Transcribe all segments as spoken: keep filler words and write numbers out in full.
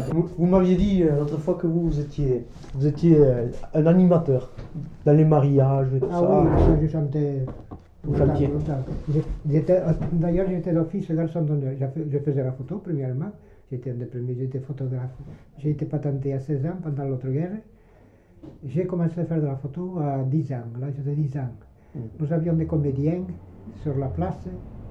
Vous, vous m'aviez dit euh, l'autre fois que vous, vous étiez, vous étiez euh, un animateur dans les mariages et tout Ah ça. oui, ça, je chantais. Vous chantiez. longtemps. J'ai- j'étais- euh, D'ailleurs, j'étais l'office garçon d'honneur. J'ai fait- Je faisais la photo, premièrement. J'étais un des premiers, j'étais photographe. J'ai été patenté à seize ans pendant l'autre guerre. J'ai commencé à faire de la photo à dix ans, à l'âge de dix ans. Mm. Nous avions des comédiens sur la place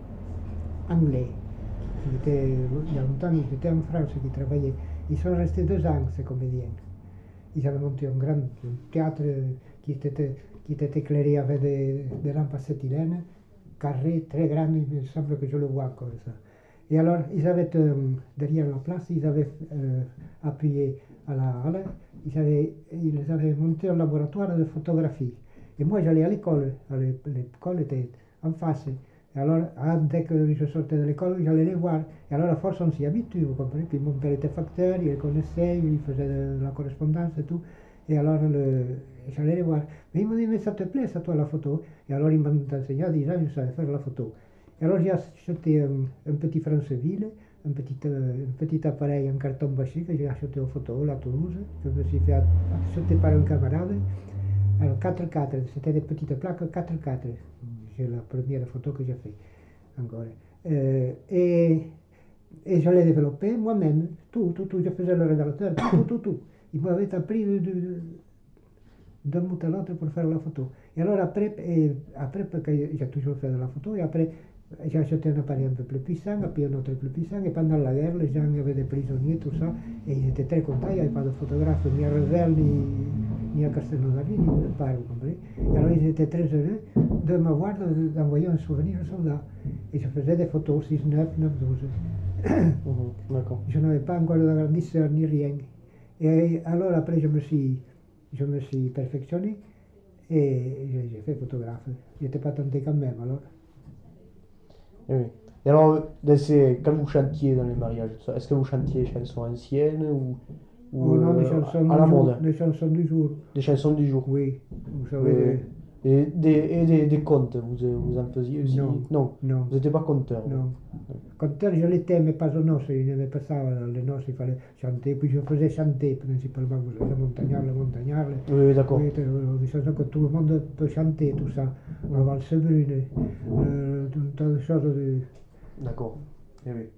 anglais. Qui étaient, il y a longtemps, ils étaient en France, qui travaillaient. Ils sont restés deux ans, ces comédiens. Ils avaient monté un grand théâtre qui était, qui était éclairé avec des, des lampes acétylène, carré, très grand, il me semble que je le vois encore ça. Et alors, ils avaient, euh, derrière la place, ils avaient euh, appuyé à la halle, ils avaient, ils avaient monté un laboratoire de photographie. Et moi, j'allais à l'école, à l'é- l'école était en face. Et alors, ah, dès que je sortais de l'école, j'allais les voir. Et alors, à force, on s'y habitue, vous comprenez. Puis mon père était facteur, il les connaissait, il faisait de la correspondance et tout. Et alors, le, j'allais les voir. Mais il m'a dit, mais ça te plaît, ça, toi, la photo? Et alors, il m'a enseigné à dix ans, je savais faire la photo. Et alors, j'ai acheté un, un petit Franceville, un petit, euh, un petit appareil en carton bâché que j'ai acheté aux photos à Toulouse, que je me suis fait acheter par un camarade. Alors, quatre quatre, c'était des petites plaques quatre quatre. C'est la première photo que j'ai fait encore. Euh, et, et je l'ai développé moi-même, tout, tout, tout. Je faisais le révélateur, tout, tout, tout, tout. Il m'avait appris de, de, de, d'un bout à l'autre pour faire la photo. Et alors après, et après parce que j'ai toujours fait de la photo, et après j'ai acheté un appareil un peu plus puissant, puis un autre plus puissant, et pendant la guerre, les gens avaient des prisonniers, tout ça, et ils étaient très contents, il n'y avait pas de photographe, ni à Revel, ni, ni à Castelnaudary, ni nulle part, vous comprenez. Et alors ils étaient très heureux de m'avoir, de- d'envoyer un souvenir au soldat. Et je faisais des photos, six, neuf, neuf, douze. Mhm, d'accord. Je n'avais pas encore d'agrandisseur ni rien. Et alors après, je me suis, je me suis perfectionné et j'ai j'ai fait photographe. J'étais pas tenté quand même alors. Eh oui. Et alors, euh, dans ces- quand vous chantiez dans les mariages, tout ça, est-ce que vous chantiez des chansons anciennes ou, ou Oh non, euh, des chansons à la du jour, mode? des chansons du jour. Des chansons du jour? Oui, vous Oui, savez. oui. Et des, et des, des contes, vous, vous en faisiez aussi? Non, Non, non, vous n'étiez pas conteur. vous. non. Quand je l'étais, mais pas aux noces, il n'aimait pas ça, les noces, il fallait chanter. Puis je faisais chanter principalement, vous savez, le montagnard, le montagnard. Oui, oui, d'accord. Oui, des chansons que tout le monde peut chanter, tout ça. La valse brune, euh, tout un tas de choses. de- D'accord. Eh oui.